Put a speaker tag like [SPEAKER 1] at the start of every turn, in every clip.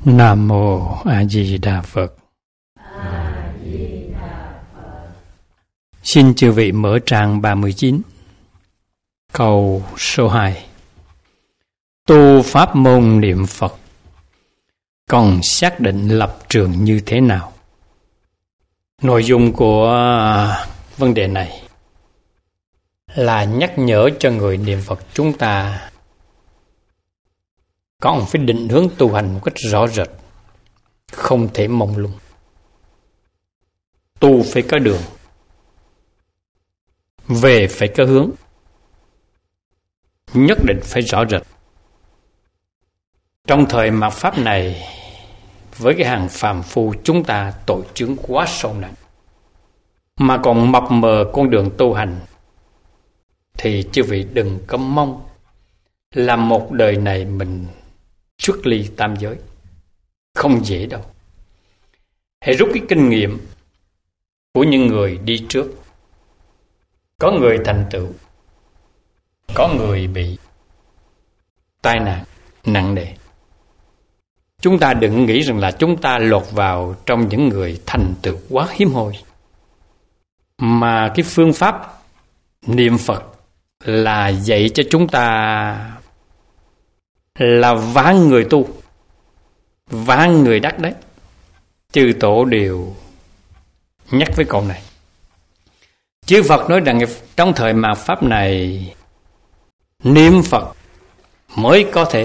[SPEAKER 1] Nam Mô A Di Đà Phật. Xin chư vị mở trang 39, câu số 2. Tu pháp môn niệm Phật còn xác định lập trường như thế nào? Nội dung của vấn đề này là nhắc nhở cho người niệm Phật chúng ta còn phải định hướng tu hành một cách rõ rệt, không thể mông lung. Tu phải có đường, về phải có hướng, nhất định phải rõ rệt. Trong thời mạt Pháp này, với cái hàng phàm phu chúng ta tội chướng quá sâu nặng, mà còn mập mờ con đường tu hành, thì chư vị đừng có mong là một đời này mình xuất ly tam giới. Không dễ đâu. Hãy rút cái kinh nghiệm của những người đi trước. Có người thành tựu, có người bị tai nạn nặng nề. Chúng ta đừng nghĩ rằng là chúng ta lọt vào trong những người thành tựu quá hiếm hoi. Mà cái phương pháp niệm Phật là dạy cho chúng ta là vạn người tu, vạn người đắc đấy. Chư tổ đều nhắc với câu này. Chư Phật nói rằng trong thời mạt Pháp này, niệm Phật mới có thể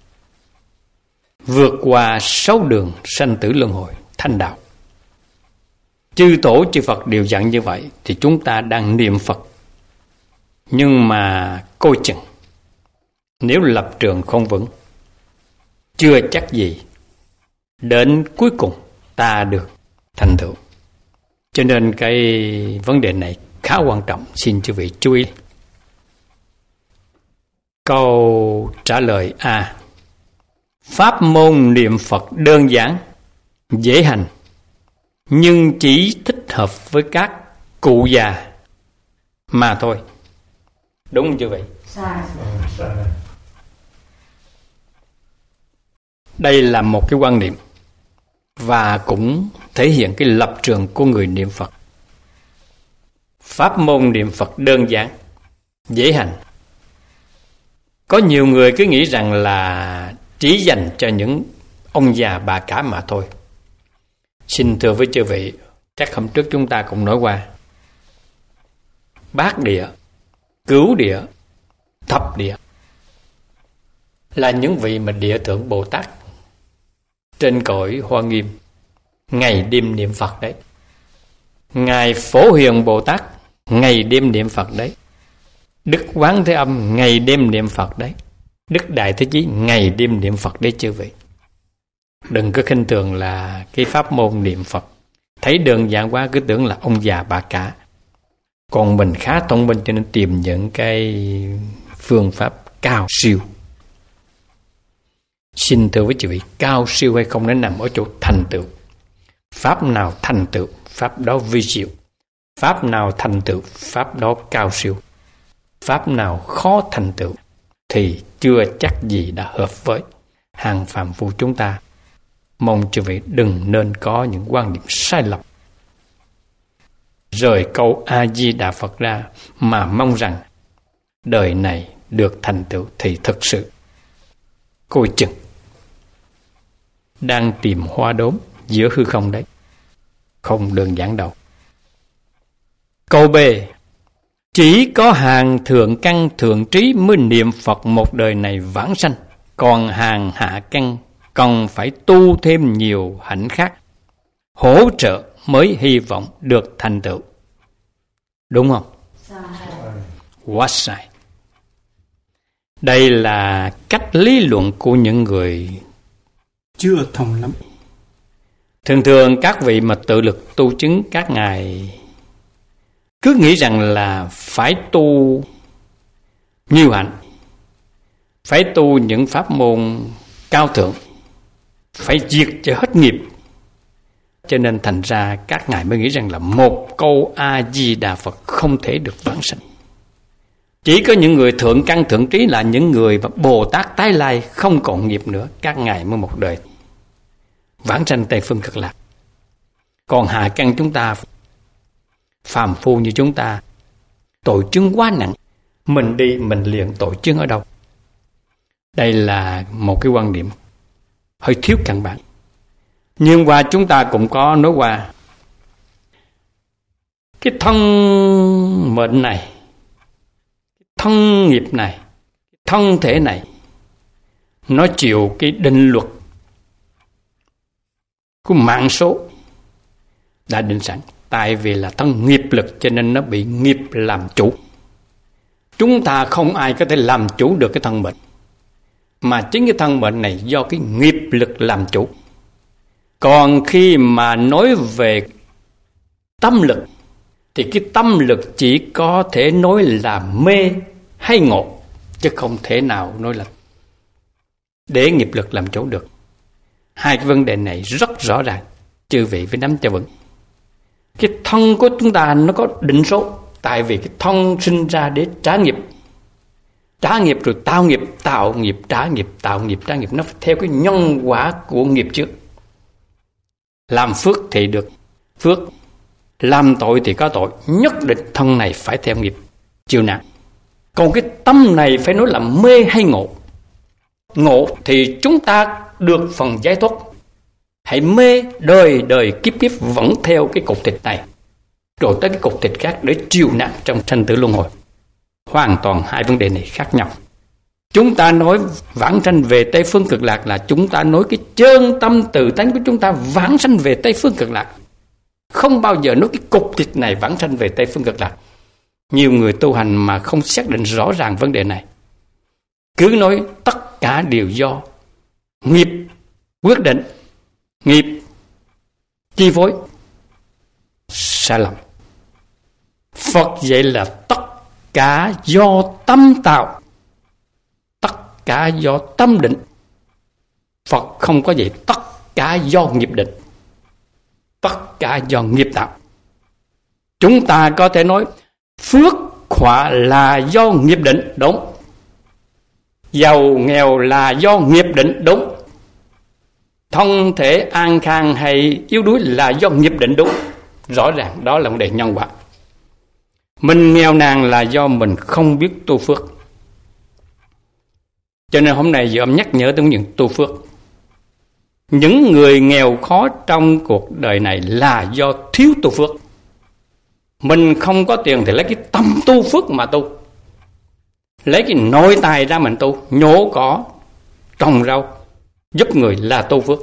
[SPEAKER 1] vượt qua 6 đường sanh tử luân hồi thành đạo. Chư tổ chư Phật đều dặn như vậy, thì chúng ta đang niệm Phật. Nhưng mà coi chừng, nếu lập trường không vững, chưa chắc gì đến cuối cùng ta được thành tựu. Cho nên cái vấn đề này khá quan trọng, xin chư vị chú ý. Câu trả lời A. Pháp môn niệm Phật đơn giản, dễ hành, nhưng chỉ thích hợp với các cụ già mà thôi. Đúng không chư vị? Đây là một cái quan niệm và cũng thể hiện cái lập trường của người niệm Phật. Pháp môn niệm Phật đơn giản, dễ hành. Có nhiều người cứ nghĩ rằng là chỉ dành cho những ông già bà cả mà thôi. Xin thưa với chư vị, chắc hôm trước chúng ta cũng nói qua, Bát địa, Cửu địa, Thập địa là những vị mà địa thượng Bồ Tát trên cõi Hoa Nghiêm ngày đêm niệm Phật đấy. Ngài Phổ Hiền Bồ Tát ngày đêm niệm Phật đấy. Đức Quán Thế Âm ngày đêm niệm Phật đấy. Đức Đại Thế Chí ngày đêm niệm Phật đấy chư vị. Đừng có khinh thường là cái pháp môn niệm Phật, thấy đơn giản quá cứ tưởng là ông già bà cả. Còn mình khá thông minh cho nên tìm những cái phương pháp cao siêu. Xin thưa với chư vị, cao siêu hay không nó nằm ở chỗ thành tựu. Pháp nào thành tựu, pháp đó vi diệu. Pháp nào thành tựu, pháp đó cao siêu. Pháp nào khó thành tựu thì chưa chắc gì đã hợp với hàng phàm phu chúng ta. Mong chư vị đừng nên có những quan điểm sai lầm, rời câu A-di-đà Phật ra mà mong rằng đời này được thành tựu thì thực sự coi chừng đang tìm hoa đốm giữa hư không đấy. Không đơn giản đâu. Câu B. Chỉ có hàng thượng căn thượng trí mới niệm Phật một đời này vãng sanh, còn hàng hạ căn còn phải tu thêm nhiều hạnh khác, hỗ trợ mới hy vọng được thành tựu. Đúng không? Quá sai. Đây là cách lý luận của những người chưa thông lắm. Thường thường các vị mà tự lực tu chứng, các ngài cứ nghĩ rằng là phải tu nhiều hạnh, phải tu những pháp môn cao thượng, phải diệt cho hết nghiệp. Cho nên thành ra các ngài mới nghĩ rằng là một câu A-di-đà Phật không thể được vãng sanh. Chỉ có những người thượng căn thượng trí là những người mà Bồ Tát tái lai không còn nghiệp nữa, các ngài mới một đời vãng sanh Tây Phương Cực Lạc. Còn hạ căn chúng ta, phàm phu như chúng ta, tội chướng quá nặng, mình đi mình liền tội chướng ở đâu? Đây là một cái quan điểm hơi thiếu căn bản. Nhưng qua chúng ta cũng có nói qua cái thân mệnh này, thân nghiệp này, thân thể này, nó chịu cái định luật của mạng số đã định sẵn. Tại vì là thân nghiệp lực cho nên nó bị nghiệp làm chủ. Chúng ta không ai có thể làm chủ được cái thân mệnh, mà chính cái thân mệnh này do cái nghiệp lực làm chủ. Còn khi mà nói về tâm lực thì cái tâm lực chỉ có thể nói là mê hay ngộ, chứ không thể nào nói là để nghiệp lực làm chủ được. Hai cái vấn đề này rất rõ ràng, chư vị phải nắm cho vững. Cái thân của chúng ta nó có định số, tại vì cái thân sinh ra để trả nghiệp. Trả nghiệp rồi tạo nghiệp, tạo nghiệp, trả nghiệp, tạo nghiệp, trả nghiệp. Nó theo cái nhân quả của nghiệp trước. Làm phước thì được phước, làm tội thì có tội. Nhất định thân này phải theo nghiệp chịu nạn. Còn cái tâm này phải nói là mê hay ngộ. Ngộ thì chúng ta được phần giải thoát. Hãy mê đời đời kiếp kiếp vẫn theo cái cục thịt này, rồi tới cái cục thịt khác để chịu nạn trong sanh tử luân hồi. Hoàn toàn hai vấn đề này khác nhau. Chúng ta nói vãng sanh về Tây Phương Cực Lạc là chúng ta nói cái chân tâm tự tánh của chúng ta vãng sanh về Tây Phương Cực Lạc. Không bao giờ nói cái cục thịt này vãng sanh về Tây Phương Cực Lạc. Nhiều người tu hành mà không xác định rõ ràng vấn đề này, cứ nói tất cả đều do nghiệp quyết định, nghiệp chi phối. Sai lầm. Phật dạy là tất cả do tâm tạo, tất cả do tâm định. Phật không có dạy tất cả do nghiệp định, tất cả do nghiệp tạo. Chúng ta có thể nói phước họa là do nghiệp định, đúng. Giàu nghèo là do nghiệp định, đúng. Thân thể an khang hay yếu đuối là do nghiệp định, đúng. Rõ ràng đó là vấn đề nhân quả. Mình nghèo nàn là do mình không biết tu phước. Cho nên hôm nay Diệu Âm nhắc nhở tới những tu phước. Những người nghèo khó trong cuộc đời này là do thiếu tu phước. Mình không có tiền thì lấy cái tâm tu phước mà tu. Lấy cái nội tài ra mình tu, nhổ cỏ, trồng rau, giúp người là tu phước.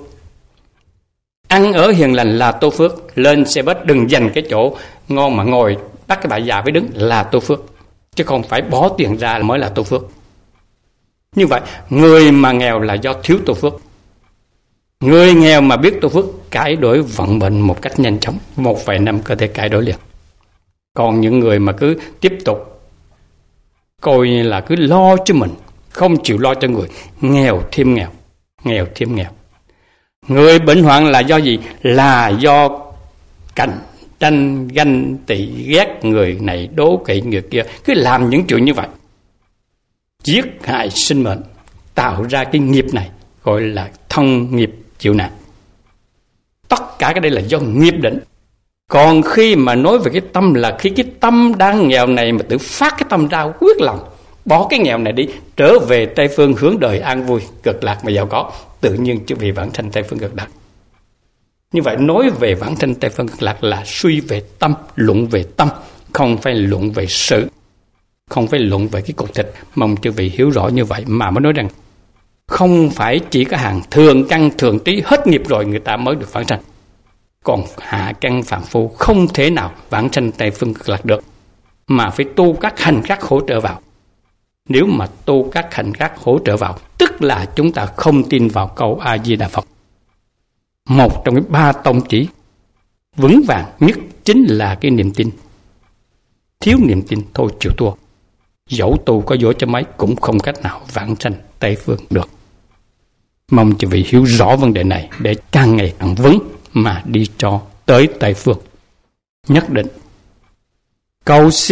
[SPEAKER 1] Ăn ở hiền lành là tu phước. Lên xe bus đừng dành cái chỗ ngon mà ngồi bắt cái bà già phải đứng là tu phước, chứ không phải bỏ tiền ra mới là tu phước. Như vậy người mà nghèo là do thiếu tu phước. Người nghèo mà biết tu phước cải đổi vận mệnh một cách nhanh chóng, một vài năm có thể cải đổi liền. Còn những người mà cứ tiếp tục coi như là cứ lo cho mình, không chịu lo cho người, nghèo thêm nghèo, nghèo thêm nghèo. Người bệnh hoạn là do gì? Là do cạnh tranh, ganh tị, ghét người này, đố kỵ người kia, cứ làm những chuyện như vậy, giết hại sinh mệnh, tạo ra cái nghiệp này gọi là thân nghiệp chịu nạn. Tất cả cái đây là do nghiệp định. Còn khi mà nói về cái tâm là khi cái tâm đang nghèo này mà tự phát cái tâm ra quyết lòng, bỏ cái nghèo này đi, trở về Tây Phương hướng đời an vui, cực lạc mà giàu có, tự nhiên chứ vì vãng sanh Tây Phương cực lạc. Như vậy nói về vãng sanh Tây Phương cực lạc là suy về tâm, luận về tâm, không phải luận về sự, không phải luận về cái cục thịt. Mong chư vị hiểu rõ như vậy mà mới nói rằng không phải chỉ có hàng thường căn thường trí hết nghiệp rồi người ta mới được vãng sanh. Còn hạ căn phàm phu không thể nào vãng sanh Tây Phương cực lạc được, mà phải tu các hành khác hỗ trợ vào. Nếu mà tu các hành khác hỗ trợ vào, tức là chúng ta không tin vào câu A Di Đà Phật. Một trong cái ba tông chỉ vững vàng nhất chính là cái niềm tin. Thiếu niềm tin thôi chịu thua. Dẫu tu có giỏi cho mấy cũng không cách nào vãng sanh Tây Phương được. Mong chư vị hiểu rõ vấn đề này để càng ngày càng vững mà đi cho tới Tây Phương. Nhất định. Câu C.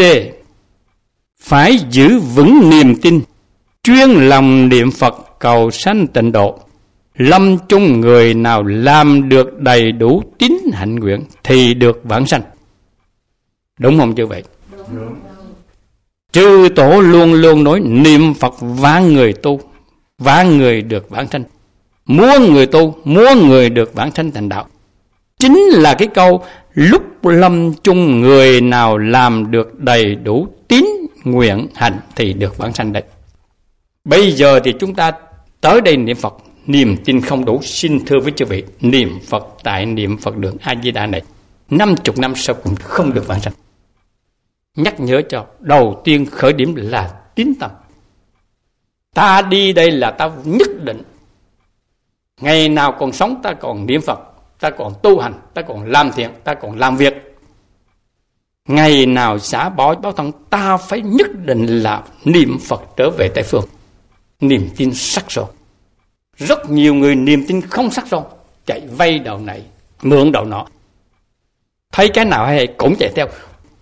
[SPEAKER 1] Phải giữ vững niềm tin, chuyên lòng niệm Phật cầu sanh tịnh độ. lâm chung người nào làm được đầy đủ tín hạnh nguyện thì được vãng sanh. Đúng không chứ vậy?
[SPEAKER 2] Đúng.
[SPEAKER 1] Chư tổ luôn luôn nói niệm Phật vãng người tu, vãng người được vãng sanh. Muốn người tu, muốn người được vãng sanh thành đạo. Chính là cái câu lúc lâm chung người nào làm được đầy đủ tín nguyện hạnh thì được vãng sanh đấy. Bây giờ thì chúng ta tới đây niệm Phật, niềm tin không đủ, xin thưa với chư vị, niệm Phật tại niệm Phật đường A Di Đà này 50 năm sau cũng không được vãng sanh. Nhắc nhớ cho, đầu tiên khởi điểm là tín tâm. Ta đi đây là ta nhất định ngày nào còn sống ta còn niệm Phật, ta còn tu hành, ta còn làm thiện, ta còn làm việc. Ngày nào xả bỏ báo thân, ta phải nhất định là niệm Phật trở về Tây Phương. Niềm tin sắc son. Rất nhiều người niềm tin không sắc son, chạy vay đầu này, mượn đầu nọ. Thấy cái nào hay cũng chạy theo.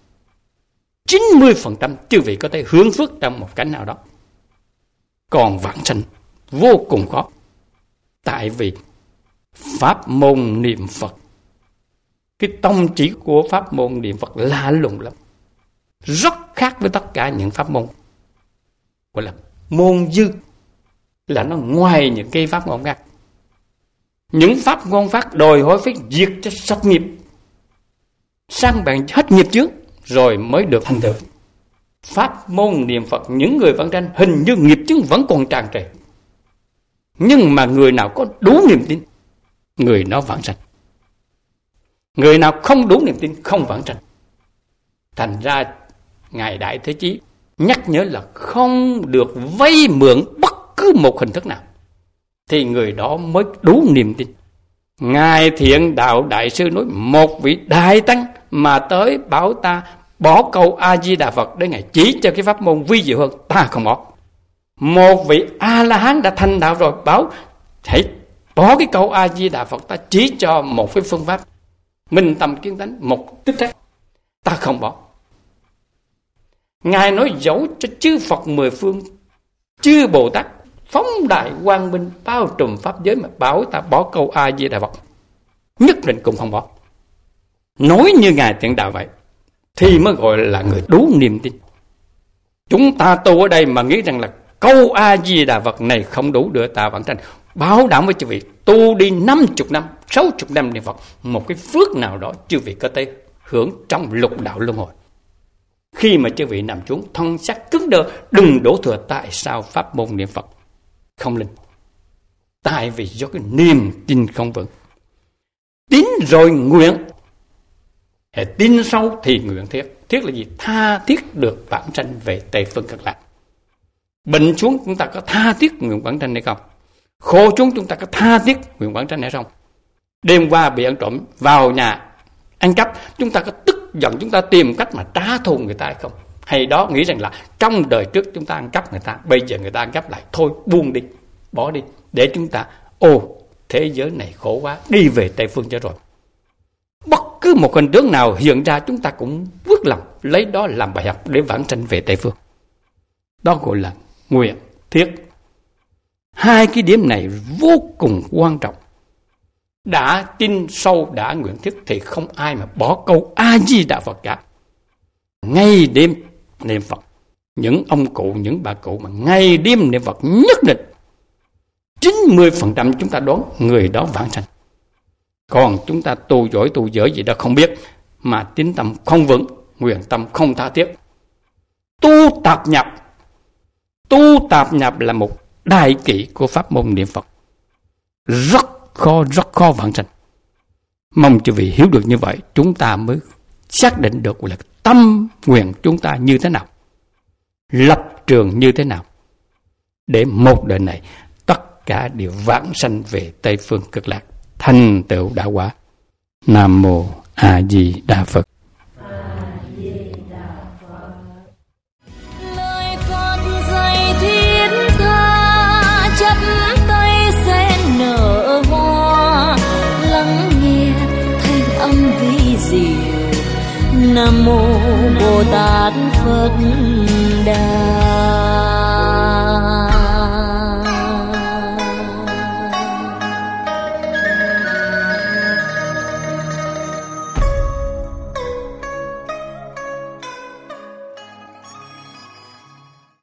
[SPEAKER 1] 90% chư vị có thể hướng phước trong một cảnh nào đó. Còn vãng sanh vô cùng khó. Tại vì pháp môn niệm Phật, cái tông chỉ của pháp môn niệm Phật lạ lùng lắm, rất khác với tất cả những pháp môn. Gọi là môn dư, là nó ngoài những cái pháp môn khác. Những pháp môn khác đòi hỏi phải diệt cho sạch nghiệp, sang bằng hết nghiệp trước rồi mới được thành tựu. Pháp môn niệm Phật, những người vãng sanh hình như nghiệp chứng vẫn còn tràn trề, nhưng mà người nào có đủ niềm tin, người đó vãng sanh. Người nào không đủ niềm tin không vãng sanh. Thành ra Ngài Đại Thế Chí nhắc nhớ là không được vay mượn bất cứ một hình thức nào, thì người đó mới đủ niềm tin. Ngài Thiện Đạo Đại Sư nói, một vị đại tăng mà tới bảo ta bỏ câu A Di Đà Phật để Ngài chỉ cho cái pháp môn vi diệu hơn, ta không bỏ. Một vị A La Hán đã thành đạo rồi, bảo hãy bỏ cái câu A Di Đà Phật, ta chỉ cho một cái phương pháp minh tâm kiến tánh một tích tắc, ta không bỏ. Ngài nói dẫu cho chư Phật mười phương, chư Bồ Tát phóng đại quang minh bao trùm pháp giới mà bảo ta bỏ câu A Di Đà Phật, nhất định cũng không bỏ. Nói như Ngài Thiện Đạo vậy thì mới gọi là người đủ niềm tin. Chúng ta tu ở đây mà nghĩ rằng là câu A Di Đà Phật này không đủ đưa ta vãng sanh, bảo đảm với chư vị tu đi 50 năm, 60 năm niệm Phật, một cái phước nào đó chư vị có thể hưởng trong lục đạo luân hồi. Khi mà chư vị nằm xuống thân xác cứng đơ, đừng đổ thừa tại sao pháp môn niệm Phật không linh. Tại vì do cái niềm tin không vững. Tín rồi nguyện, tin sâu thì nguyện thiết. Thiết là gì? Tha thiết được vãng sanh về Tây Phương Cực Lạc. Bệnh xuống chúng ta có tha thiết nguyện vãng sanh hay không? Khổ xuống chúng ta có tha thiết nguyện vãng sanh hay không? Đêm qua bị ăn trộm vào nhà ăn cắp, chúng ta có tức giận chúng ta tìm cách mà trả thù người ta hay không? Hay đó nghĩ rằng là trong đời trước chúng ta ăn cắp người ta, bây giờ người ta ăn cắp lại, thôi buông đi, bỏ đi, để chúng ta thế giới này khổ quá, đi về Tây Phương cho rồi. Bất cứ một hình tướng nào hiện ra chúng ta cũng vứt lòng, lấy đó làm bài học để vãng sanh về Tây Phương. Đó gọi là nguyện thiết. Hai cái điểm này vô cùng quan trọng. Đã tin sâu, đã nguyện thiết thì không ai mà bỏ câu A Di Đà Phật cả. Ngày đêm niệm Phật. Những ông cụ, những bà cụ mà ngày đêm niệm Phật nhất định 90% chúng ta đoán người đó vãng sanh. Còn chúng ta tu giỏi tu dở gì đó không biết, mà tín tâm không vững, nguyện tâm không tha thiết, tu tạp nhập là một đại kỵ của pháp môn niệm Phật, rất khó vãng sanh. Mong chư vị hiểu được như vậy, chúng ta mới xác định được là tâm nguyện chúng ta như thế nào, lập trường như thế nào, để một đời này tất cả đều vãng sanh về Tây Phương Cực Lạc, thành tựu đạo quả. Nam mô A Di Đà Phật.
[SPEAKER 3] Lời Phật dạy thiết tha, chắp tay sen nở hoa, lắng nghe thanh âm vi diệu. Nam mô Bồ Tát Phật Đà.